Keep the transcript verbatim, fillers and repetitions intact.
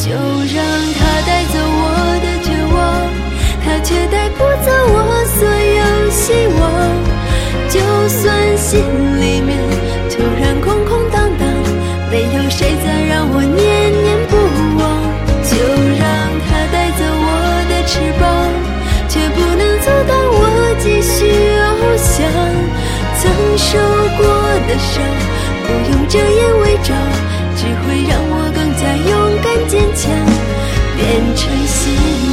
就让它带走我的绝望，它却带不走我所有希望。就算心里面突然空空荡荡，没有谁再让我念念不忘。就让它带走我的翅膀，却不能阻挡我继续翱翔。曾受过的伤，不用遮掩伪装，只会让我更加勇敢坚强，变成希望。